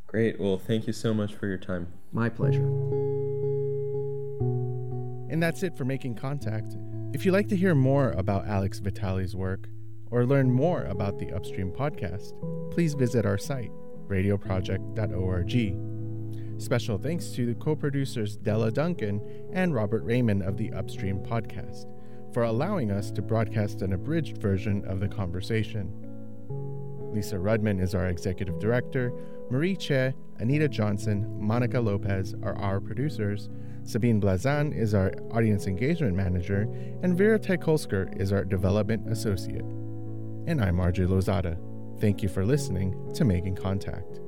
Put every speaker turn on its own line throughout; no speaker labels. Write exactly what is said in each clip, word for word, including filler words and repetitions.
Great. Well, thank you so much for your time.
My pleasure.
And that's it for Making Contact. If you'd like to hear more about Alex Vitale's work or learn more about the Upstream podcast, please visit our site, radio project dot org. Special thanks to the co-producers Della Duncan and Robert Raymond of the Upstream podcast for allowing us to broadcast an abridged version of the conversation. Lisa Rudman is our executive director. Marie Che, Anita Johnson, Monica Lopez are our producers. Sabine Blazan is our audience engagement manager, and Vera Teikolsker is our development associate. And I'm R J Lozada. Thank you for listening to Making Contact.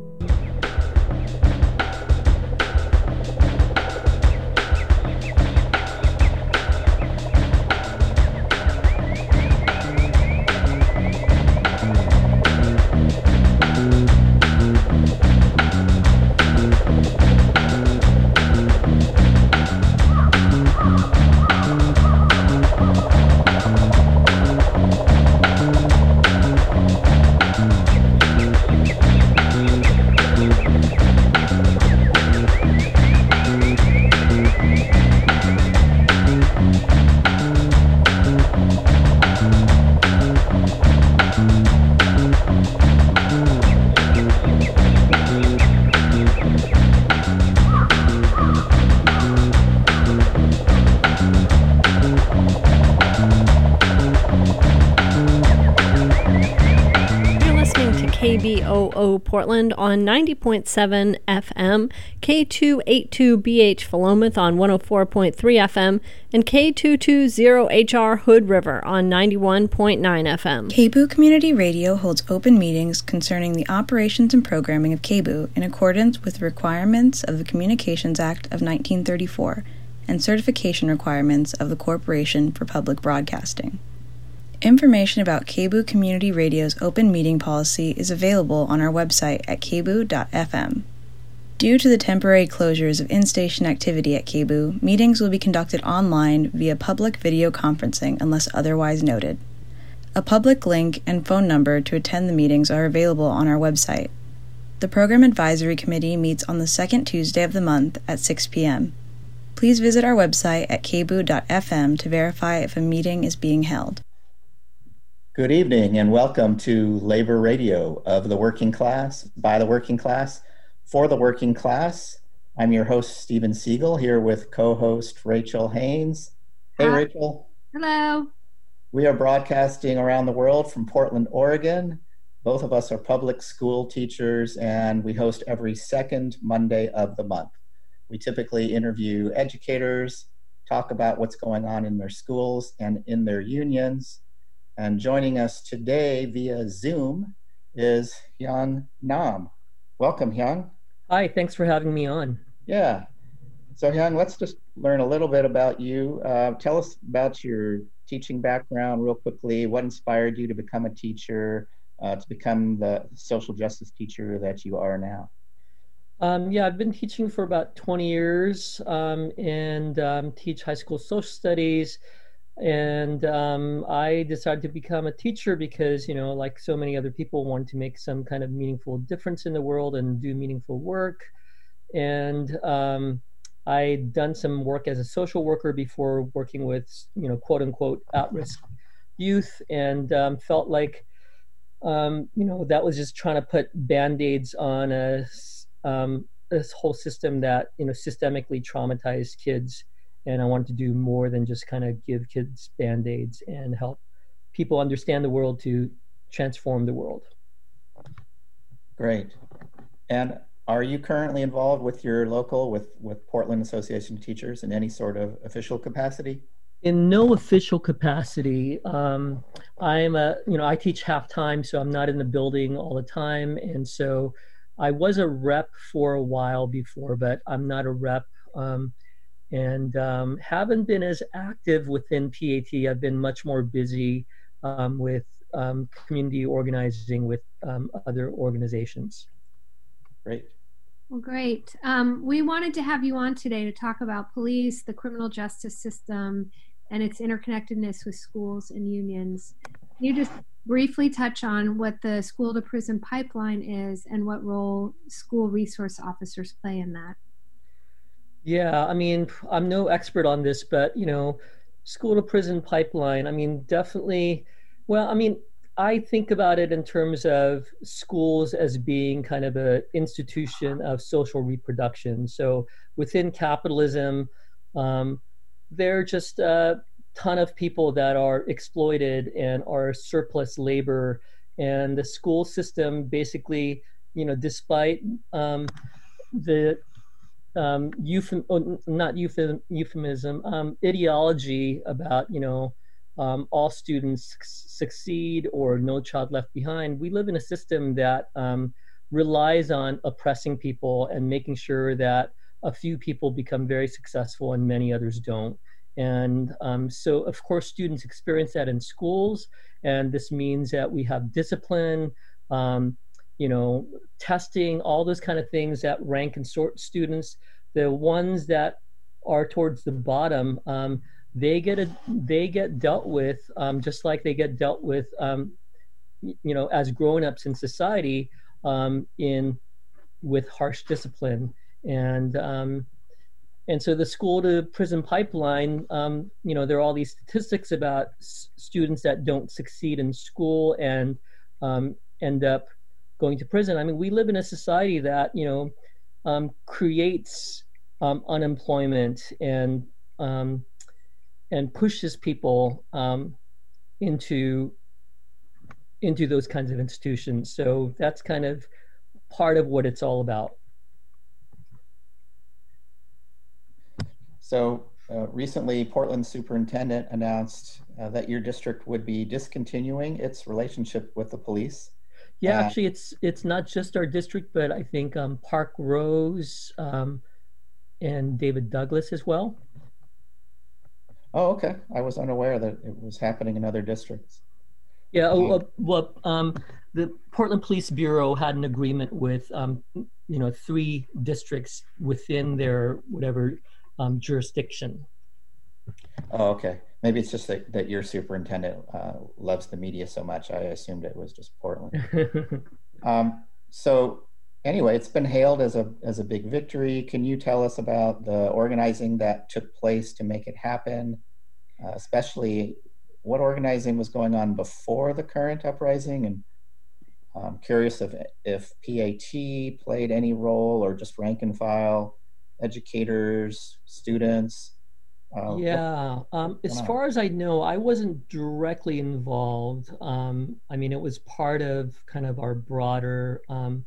K B O O Portland on ninety point seven F M, K two eighty-two B H Philomath on one oh four point three F M, and K two twenty H R Hood River on ninety-one point nine F M.
K B O O Community Radio holds open meetings concerning the operations and programming of K B O O in accordance with the requirements of the Communications Act of nineteen thirty-four and certification requirements of the Corporation for Public Broadcasting. Information about K B O O Community Radio's open meeting policy is available on our website at k b o o dot f m. Due to the temporary closures of in-station activity at K B O O, meetings will be conducted online via public video conferencing unless otherwise noted. A public link and phone number to attend the meetings are available on our website. The Program Advisory Committee meets on the second Tuesday of the month at six p.m. Please visit our website at k b o o dot f m to verify if a meeting is being held.
Good evening and welcome to Labor Radio of the working class, by the working class, for the working class. I'm your host, Stephen Siegel, here with co-host Rachel Haynes. Hey,
Hi.
Rachel.
Hello.
We are broadcasting around the world from Portland, Oregon. Both of us are public school teachers and we host every second Monday of the month. We typically interview educators, talk about what's going on in their schools and in their unions. And joining us today via Zoom is Hyun Nam. Welcome, Hyun.
Hi, thanks for having me on.
Yeah. So Hyun, let's just learn a little bit about you. Uh, tell us about your teaching background real quickly. What inspired you to become a teacher, uh, to become the social justice teacher that you are now?
Um, yeah, I've been teaching for about twenty years um, and um, teach high school social studies. And um, I decided to become a teacher because, you know, like so many other people, wanted to make some kind of meaningful difference in the world and do meaningful work. And um, I'd done some work as a social worker before working with, you know, quote unquote, at-risk youth, and um, felt like, um, you know, that was just trying to put Band-Aids on a, um, this whole system that, you know, systemically traumatized kids. And I wanted to do more than just kind of give kids Band-Aids and help people understand the world to transform the world.
Great. And are you currently involved with your local, with, with Portland Association of Teachers in any sort of official capacity?
In no official capacity. Um, I'm a, you know, I teach half-time, so I'm not in the building all the time. And so I was a rep for a while before, but I'm not a rep. Um, and um, haven't been as active within P A T. I've been much more busy um, with um, community organizing with um, other organizations.
Great.
Well, great. Um, we wanted to have you on today to talk about police, the criminal justice system, and its interconnectedness with schools and unions. Can you just briefly touch on what the school to prison pipeline is and what role school resource officers play in that?
Yeah, I mean, I'm no expert on this, but you know, school to prison pipeline, I mean, definitely, well, I mean, I think about it in terms of schools as being kind of an institution of social reproduction. So within capitalism, um, there are just a ton of people that are exploited and are surplus labor. And the school system basically, you know, despite um, the um, euphem- oh, not euphem- euphemism, um, ideology about, you know, um, all students succeed or no child left behind, we live in a system that um, relies on oppressing people and making sure that a few people become very successful and many others don't. And um, so, of course, students experience that in schools, and this means that we have discipline, um, you know, testing, all those kind of things that rank and sort students. The ones that are towards the bottom, um, they get a, they get dealt with um, just like they get dealt with, um, you know, as grown-ups in society, um, in with harsh discipline. And um, and so the school to prison pipeline, um, you know, there are all these statistics about s- students that don't succeed in school and um, end up going to prison. I mean, we live in a society that, you know, um, creates um, unemployment and um, and pushes people um, into into those kinds of institutions. So that's kind of part of what it's all about.
So uh, recently, Portland superintendent announced uh, that your district would be discontinuing its relationship with the police.
Yeah,
Uh,
actually, it's it's not just our district, but I think um, Park Rose um, and David Douglas as well.
oh, okay. I was unaware that it was happening in other districts.
Yeah, oh, uh, well, um, the Portland Police Bureau had an agreement with, um, you know, three districts within their whatever um, jurisdiction.
Oh, okay. Maybe it's just that, that your superintendent uh, loves the media so much. I assumed it was just Portland. Um, so anyway, it's been hailed as a as a big victory. Can you tell us about the organizing that took place to make it happen? Uh, especially what organizing was going on before the current uprising? And I'm curious if if P A T played any role, or just rank and file, educators, students. Uh,
Yeah, um, as
on?
far as I know, I wasn't directly involved. Um, I mean, it was part of kind of our broader um,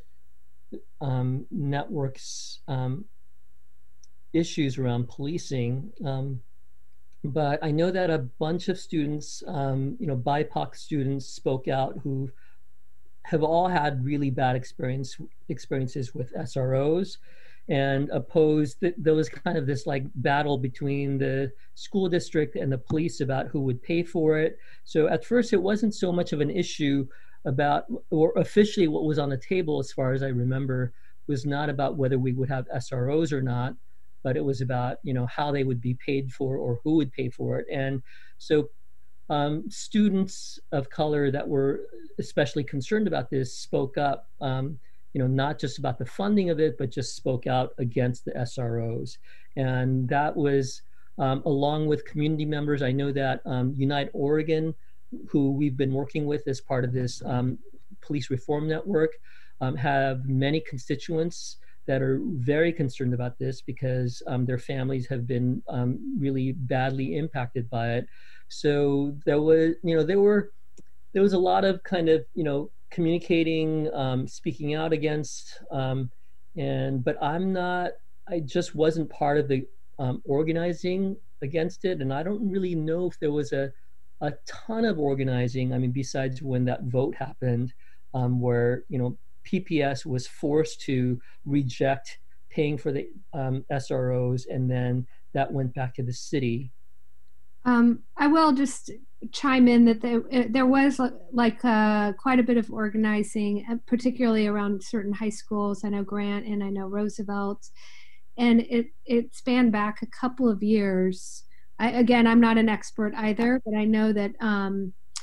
um, networks um, issues around policing. Um, but I know that a bunch of students, um, you know, B I P O C students spoke out who have all had really bad experience experiences with S R Os, and opposed that there was kind of this like battle between the school district and the police about who would pay for it. So at first it wasn't so much of an issue about, or officially what was on the table, as far as I remember, was not about whether we would have S R Os or not, but it was about, you know, how they would be paid for or who would pay for it. And so um, students of color that were especially concerned about this spoke up, um, you know, not just about the funding of it, but just spoke out against the S R Os. And that was um, along with community members. I know that um, Unite Oregon, who we've been working with as part of this um, police reform network, um, have many constituents that are very concerned about this because um, their families have been um, really badly impacted by it. So there was, you know, there were, there was a lot of kind of, you know, communicating, um, speaking out against, um, and, but I'm not, I just wasn't part of the um, organizing against it. And I don't really know if there was a, a ton of organizing. I mean, besides when that vote happened, um, where, you know, P P S was forced to reject paying for the um, S R Os, and then that went back to the city.
Um, I will just chime in that there, there was like uh, quite a bit of organizing, particularly around certain high schools. I know Grant and I know Roosevelt, and it, it spanned back a couple of years. I, again, I'm not an expert either, but I know that um,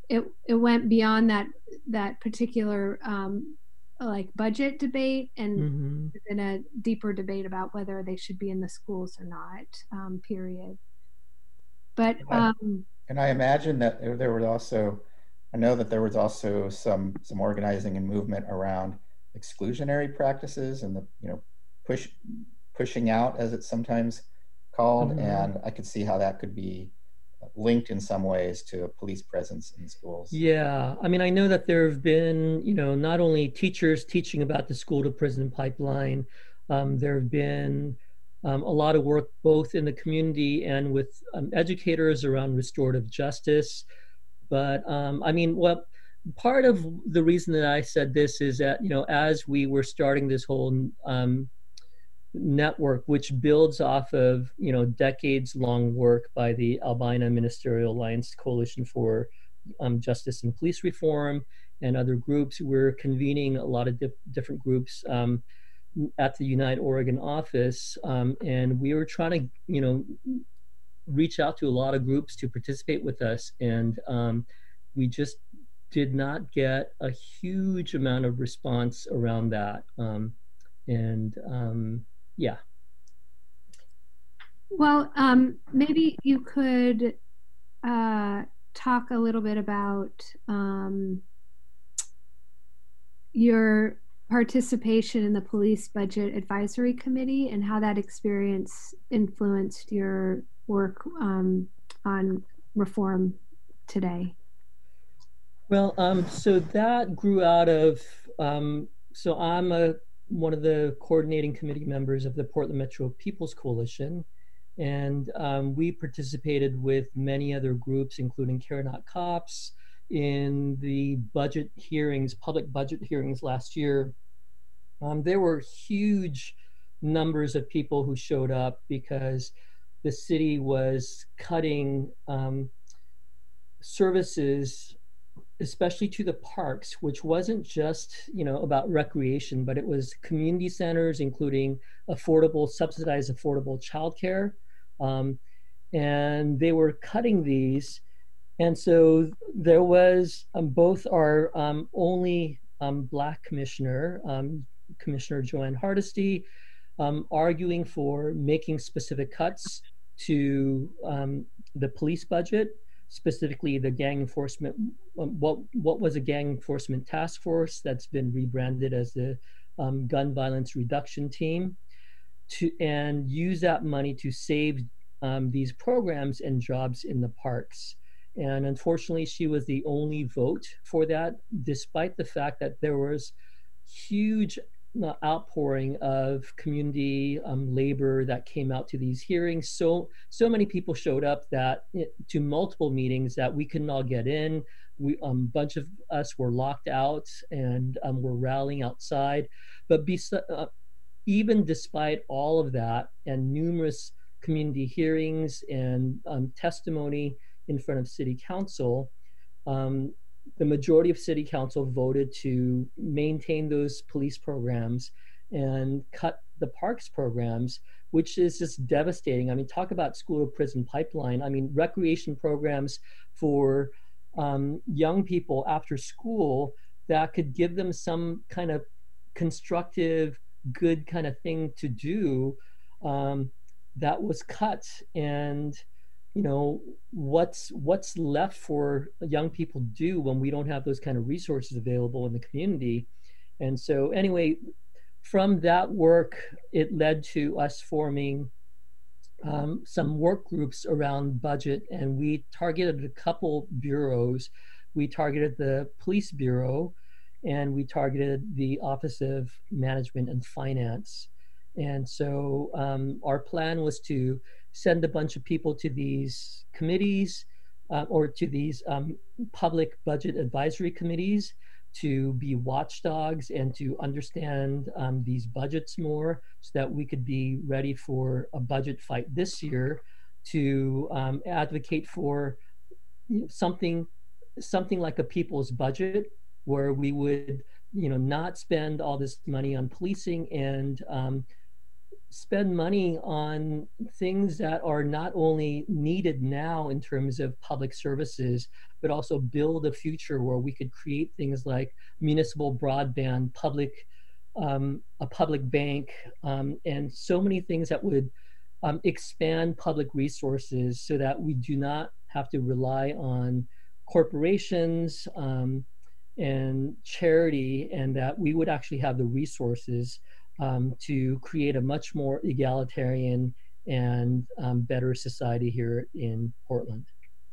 it it went beyond that that particular um, like budget debate and
Mm-hmm.
in a deeper debate about whether they should be in the schools or not. Um, period. But um,
and I imagine that there, there was also, I know that there was also some some organizing and movement around exclusionary practices and the you know push pushing out, as it's sometimes called,
Mm-hmm.
and I could see how that could be linked in some ways to a police presence in schools.
Yeah, I mean, I know that there have been, you know, not only teachers teaching about the school to prison pipeline, um, there have been um, a lot of work both in the community and with um, educators around restorative justice. But um, I mean, what part of the reason that I said this is that, you know, as we were starting this whole um, network, which builds off of, you know, decades long work by the Albina Ministerial Alliance Coalition for um, Justice and Police Reform and other groups. We're convening a lot of dif- different groups um, at the Unite Oregon office. Um, and we were trying to, you know, reach out to a lot of groups to participate with us. And um, we just did not get a huge amount of response around that. Um, and um, yeah.
Well, um, maybe you could uh, talk a little bit about um, your participation in the Police Budget Advisory Committee and how that experience influenced your work um, on reform today.
Well, um, so that grew out of, um, so I'm a one of the coordinating committee members of the Portland Metro People's Coalition. And um, we participated with many other groups, including Care Not Cops, in the budget hearings, public budget hearings last year. Um, there were huge numbers of people who showed up because the city was cutting um, services, especially to the parks, which wasn't just, you know, about recreation, but it was community centers, including affordable, subsidized affordable childcare. Um, and they were cutting these. And so there was um, both our um, only um, Black commissioner, um, Commissioner Joanne Hardesty, um, arguing for making specific cuts to um, the police budget, specifically the gang enforcement, what, what was a gang enforcement task force that's been rebranded as the um, gun violence reduction team, to, and use that money to save um, these programs and jobs in the parks. And unfortunately, she was the only vote for that, despite the fact that there was huge uh, outpouring of community um, labor that came out to these hearings. So, so many people showed up that it, to multiple meetings that we couldn't all get in. We, a um, bunch of us were locked out and um, were rallying outside. But be, uh, even despite all of that and numerous community hearings and um, testimony in front of City Council, um, the majority of City Council voted to maintain those police programs and cut the parks programs, which is just devastating. I mean, talk about school to prison pipeline. I mean, recreation programs for um, young people after school that could give them some kind of constructive, good kind of thing to do, um, that was cut. And you know, what's what's left for young people to do when we don't have those kind of resources available in the community? And so anyway, from that work, it led to us forming um, some work groups around budget, and we targeted a couple bureaus. We targeted the Police Bureau, and we targeted the Office of Management and Finance. And so um, our plan was to send a bunch of people to these committees uh, or to these um, public budget advisory committees to be watchdogs and to understand um, these budgets more so that we could be ready for a budget fight this year to um, advocate for you know, something, something like a people's budget where we would you know, not spend all this money on policing and um, spend money on things that are not only needed now in terms of public services, but also build a future where we could create things like municipal broadband, public, um, a public bank, um, and so many things that would um, expand public resources so that we do not have to rely on corporations um, and charity, and that we would actually have the resources um, to create a much more egalitarian and um, better society here in Portland.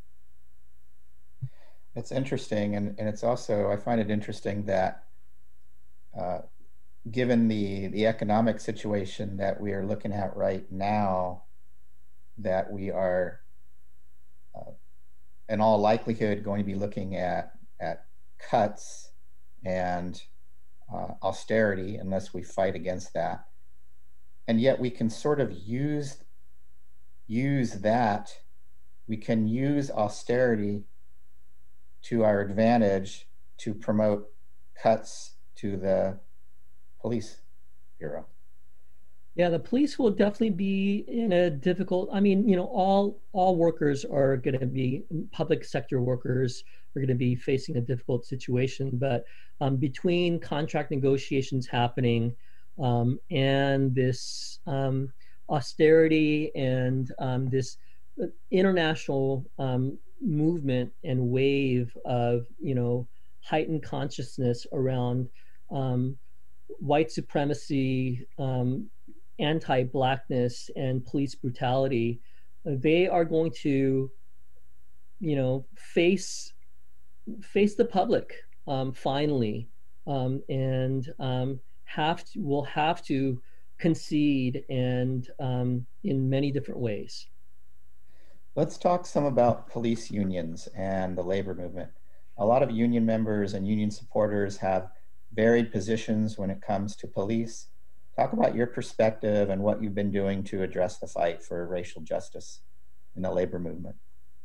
It's interesting, and, and it's also, I find it interesting that uh, given the, the economic situation that we are looking at right now, that we are uh, in all likelihood going to be looking at, at cuts and uh, austerity unless we fight against that. And yet we can sort of use, use that, we can use austerity to our advantage to promote cuts to the police bureau.
Yeah, the police will definitely be in a difficult, I mean, you know, all all workers are going to be, public sector workers are going to be facing a difficult situation, but um, between contract negotiations happening um, and this um, austerity and um, this international um, movement and wave of, you know, heightened consciousness around um, white supremacy, um, anti-Blackness, and police brutality, they are going to, you know, face face the public um, finally, um, and um, have to will have to concede, and um, in many different ways.
Let's talk some about police unions and the labor movement. A lot of union members and union supporters have varied positions when it comes to police. Talk about your perspective and what you've been doing to address the fight for racial justice in the labor movement.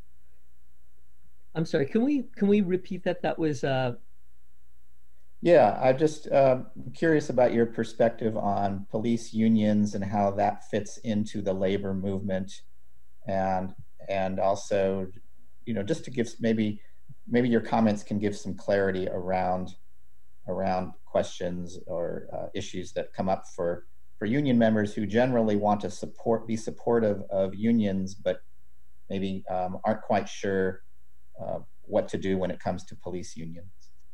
I'm sorry, can we can we repeat that? That was uh...
Yeah, I'm just uh, curious about your perspective on police unions and how that fits into the labor movement, and and also, you know, just to give maybe maybe your comments can give some clarity around around questions or uh, issues that come up for for union members who generally want to support be supportive of unions, but maybe um, aren't quite sure uh, what to do when it comes to police unions.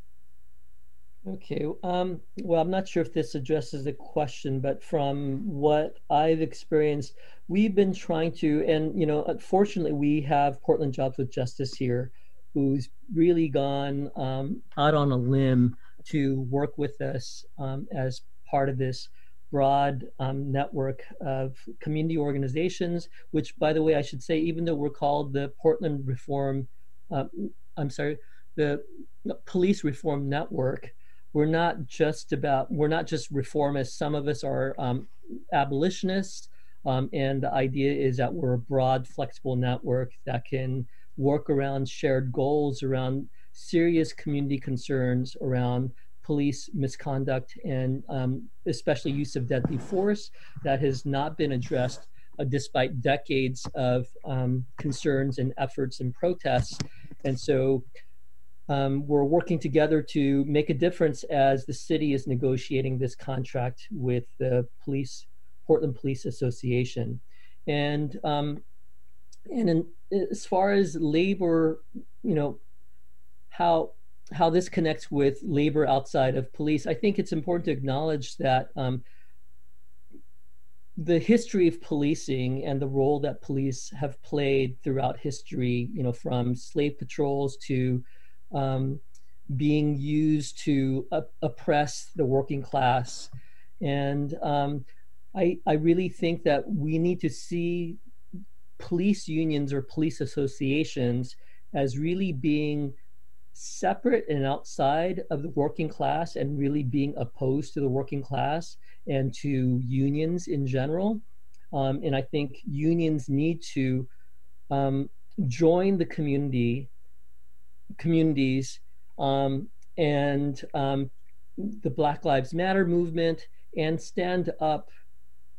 Okay, um, well, I'm not sure if this addresses the question, but from what I've experienced, we've been trying to, and, you know, unfortunately, we have Portland Jobs with Justice here, who's really gone um, out on a limb to work with us um, as part of this broad um, network of community organizations, which, by the way, I should say, even though we're called the Portland Reform, uh, I'm sorry, the Police Reform Network, we're not just about, we're not just reformists. Some of us are um, abolitionists, um, and the idea is that we're a broad, flexible network that can work around shared goals, around serious community concerns around police misconduct, and um, especially use of deadly force that has not been addressed uh, despite decades of um, concerns and efforts and protests. And so um, we're working together to make a difference as the city is negotiating this contract with the police, Portland Police Association. And, um, and in, as far as labor, you know, how how this connects with labor outside of police, I think it's important to acknowledge that um, the history of policing and the role that police have played throughout history, you know, from slave patrols to um, being used to op oppress the working class. And um, I, I really think that we need to see police unions or police associations as really being separate and outside of the working class, and really being opposed to the working class and to unions in general. Um, and I think unions need to um, join the community, communities um, and um, the Black Lives Matter movement, and stand up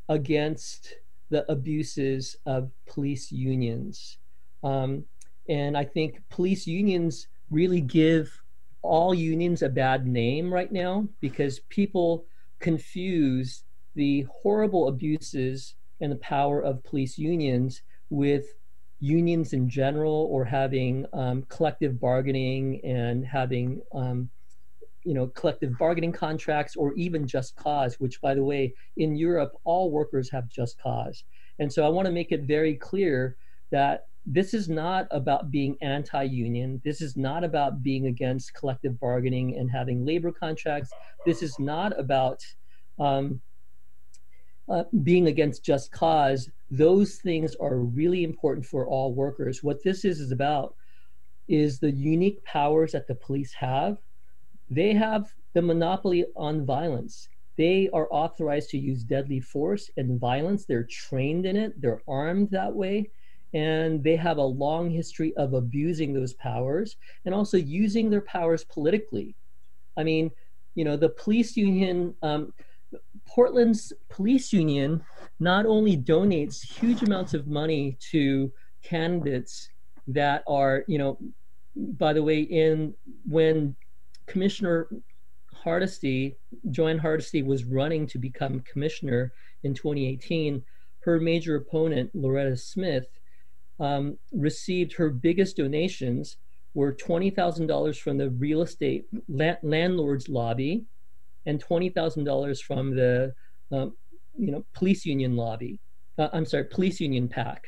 against the abuses of police unions. Um, and I think police unions really give all unions a bad name right now because people confuse the horrible abuses and the power of police unions with unions in general, or having um, collective bargaining and having um, you know, collective bargaining contracts, or even just cause, which, by the way, in Europe, all workers have just cause. And so I want to make it very clear that this is not about being anti-union. This is not about being against collective bargaining and having labor contracts. This is not about um, uh, being against just cause. Those things are really important for all workers. What this is, is about is the unique powers that the police have. They have the monopoly on violence. They are authorized to use deadly force and violence. They're trained in it. They're armed that way. And they have a long history of abusing those powers and also using their powers politically. I mean, you know, the police union, um, Portland's police union not only donates huge amounts of money to candidates that are, you know, by the way, in when Commissioner Hardesty, Joanne Hardesty, was running to become commissioner in twenty eighteen, her major opponent, Loretta Smith, um, received her biggest donations were twenty thousand dollars from the real estate la- landlords lobby and twenty thousand dollars from the um, you know, police union lobby. Uh, I'm sorry, police union PAC.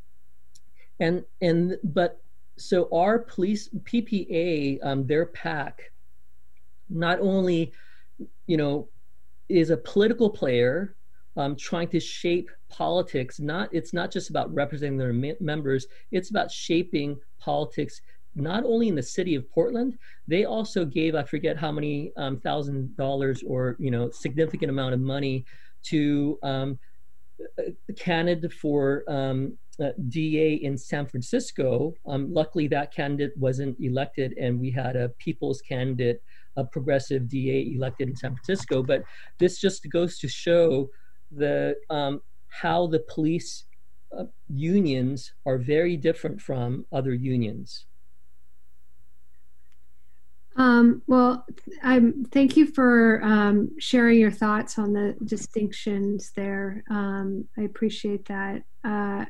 And, and but so our police, P P A, um, their PAC, not only, you know, is a political player um, trying to shape politics. Not, it's not just about representing their me- members. It's about shaping politics, not only in the city of Portland. They also gave, I forget how many um, thousand dollars or, you know, significant amount of money to um, a candidate for um, uh, D A in San Francisco. Um, luckily, that candidate wasn't elected, and we had a people's candidate, a progressive D A, elected in San Francisco. But this just goes to show the um, how the police uh, unions are very different from other unions.
Um, well, I'm, thank you for um, sharing your thoughts on the distinctions there. Um, I appreciate that. Uh,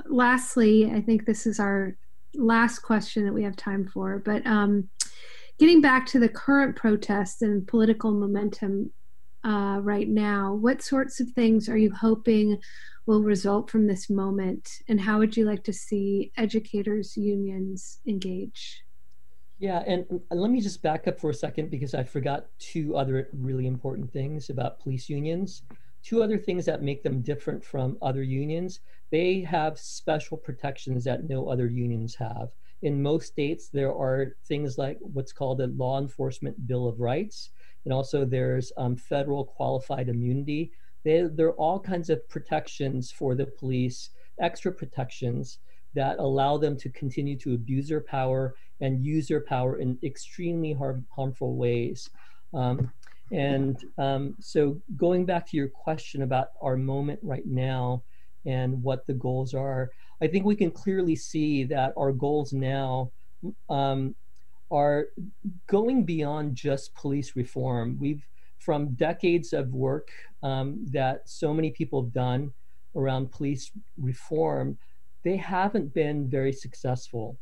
lastly, I think this is our last question that we have time for, but um, getting back to the current protests and political momentum uh, right now, what sorts of things are you hoping will result from this moment, and how would you like to see educators' unions engage?
Yeah, and let me just back up for a second because I forgot two other really important things about police unions. Two other things that make them different from other unions. They have special protections that no other unions have. In most states, there are things like what's called a Law Enforcement Bill of Rights, and also there's um, federal qualified immunity. They, there are all kinds of protections for the police, extra protections that allow them to continue to abuse their power and use their power in extremely harm, harmful ways. Um, and um, so going back to your question about our moment right now and what the goals are, I think we can clearly see that our goals now um, are going beyond just police reform. We've, from decades of work um, that so many people have done around police reform, they haven't been very successful.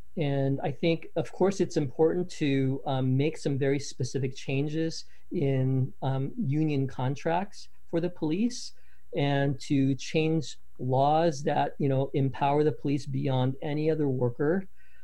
And I think, of course, it's important to um, make some very specific changes in um, union contracts for the police and to change laws that, you know, empower the police beyond any other worker.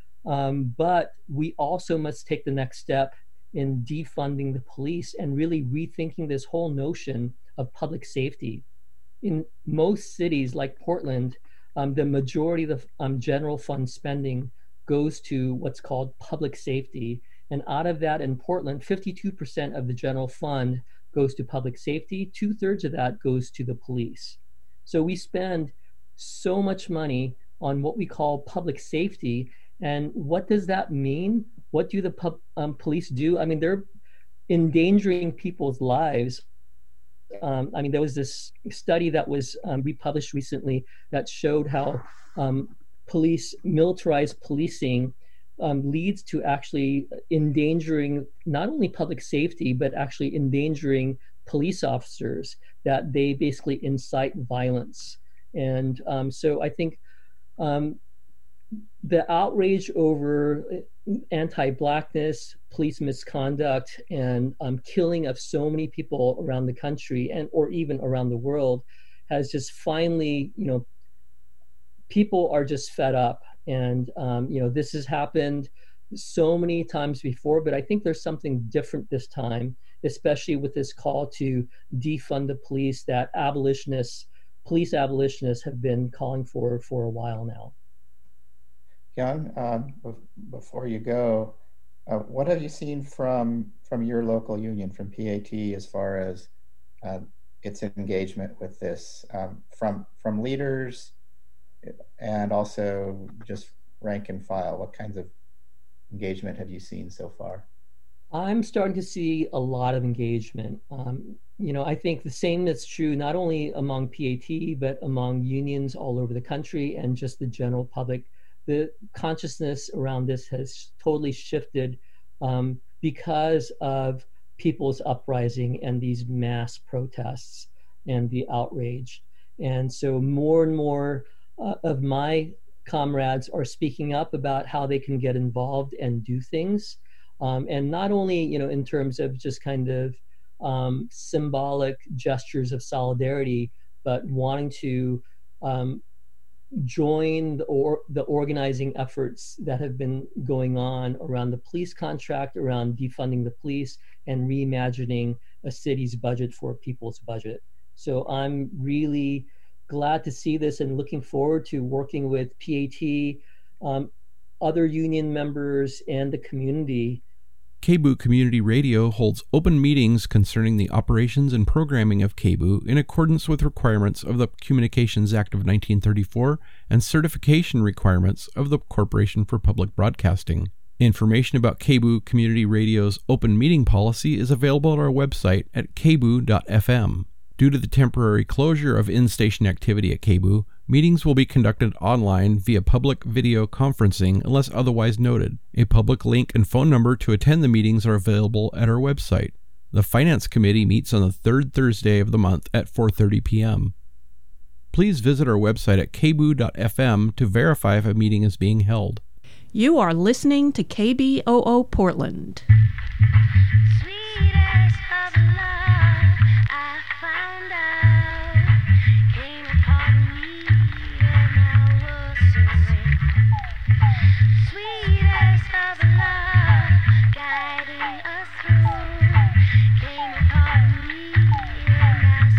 Um, but we also must take the next step in defunding the police and really rethinking this whole notion of public safety. In most cities like Portland, um, the majority of the um, general fund spending goes to what's called public safety. And out of that in Portland, fifty-two percent of the general fund goes to public safety. Two thirds of that goes to the police. So we spend so much money on what we call public safety. And what does that mean? What do the pub, um, police do? I mean, they're endangering people's lives um, I mean, there was this study that was um, republished recently that showed how um, police, militarized policing um, leads to actually endangering not only public safety, but actually endangering police officers, that they basically incite violence. And um, so I think um, the outrage over anti-Blackness, police misconduct, and um, killing of so many people around the country and or even around the world has just finally, you know, people are just fed up. And, um, you know, this has happened so many times before, but I think there's something different this time, especially with this call to defund the police that abolitionists, police abolitionists have been calling for for a while now.
Young, um, before you go, uh, what have you seen from from your local union, from P A T, as far as uh, its engagement with this, um, from from leaders and also just rank and file? What kinds of engagement have you seen so far?
I'm starting to see a lot of engagement. Um, you know, I think the same is true not only among P A T, but among unions all over the country and just the general public. The consciousness around this has totally shifted um, because of people's uprising and these mass protests and the outrage. And so more and more uh, of my comrades are speaking up about how they can get involved and do things. Um, and not only, you know, in terms of just kind of um, symbolic gestures of solidarity, but wanting to um, join the, or, the organizing efforts that have been going on around the police contract, around defunding the police, and reimagining a city's budget for a people's budget. So I'm really glad to see this and looking forward to working with P A T, um, other union members, and the community.
K B U Community Radio holds open meetings concerning the operations and programming of K B U in accordance with requirements of the Communications Act of nineteen thirty-four and certification requirements of the Corporation for Public Broadcasting. Information about K B U Community Radio's open meeting policy is available at our website at k b u dot f m. Due to the temporary closure of in-station activity at K B U, meetings will be conducted online via public video conferencing unless otherwise noted. A public link and phone number to attend the meetings are available at our website. The Finance Committee meets on the third Thursday of the month at four thirty p m Please visit our website at k b u dot f m to verify if a meeting is being held.
You are listening to K B O O Portland.
Sweetest of love, I found out, came upon me and I was searching. Sweetest of love, guiding us through, came upon me and I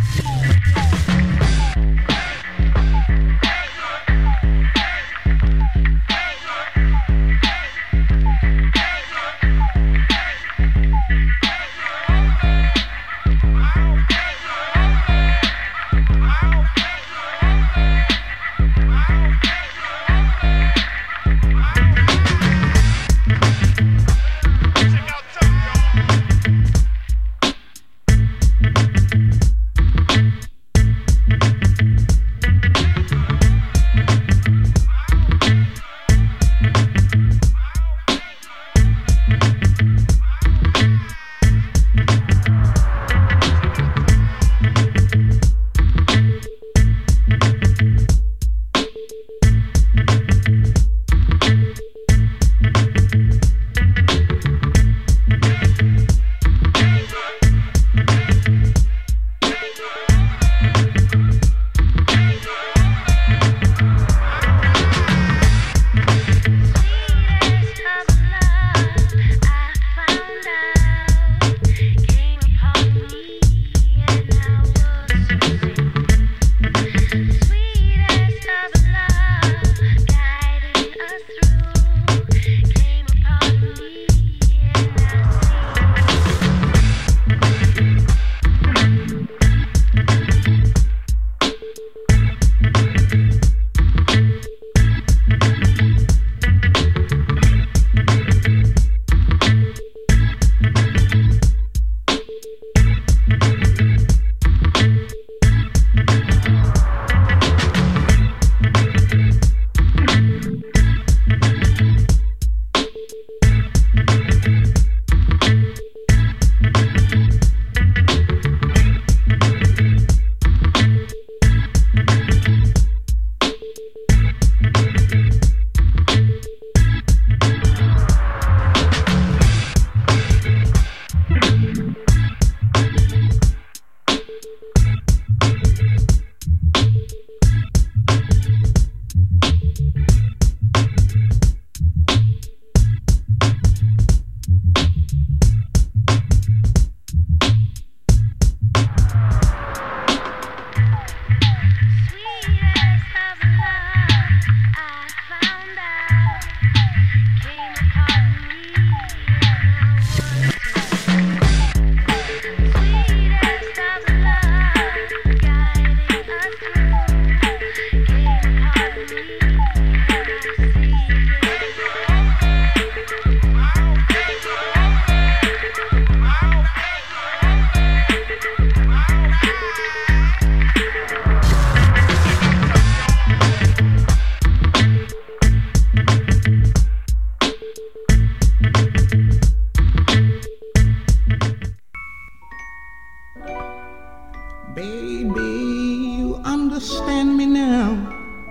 Baby, you understand me now.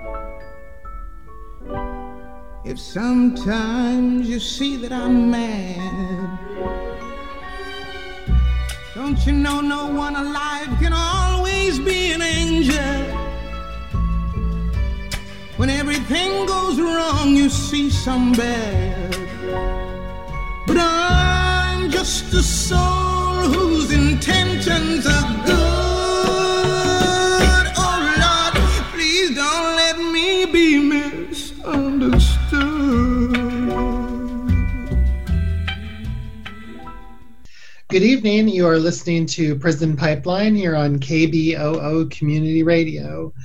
If sometimes you see that I'm mad, don't you know no one alive can always be an angel? When everything goes wrong, you see some bad. But I'm just a soul whose intentions are good. Oh Lord, please don't let me be misunderstood.
Good evening. You are listening to Prison Pipeline here on K B O O Community Radio.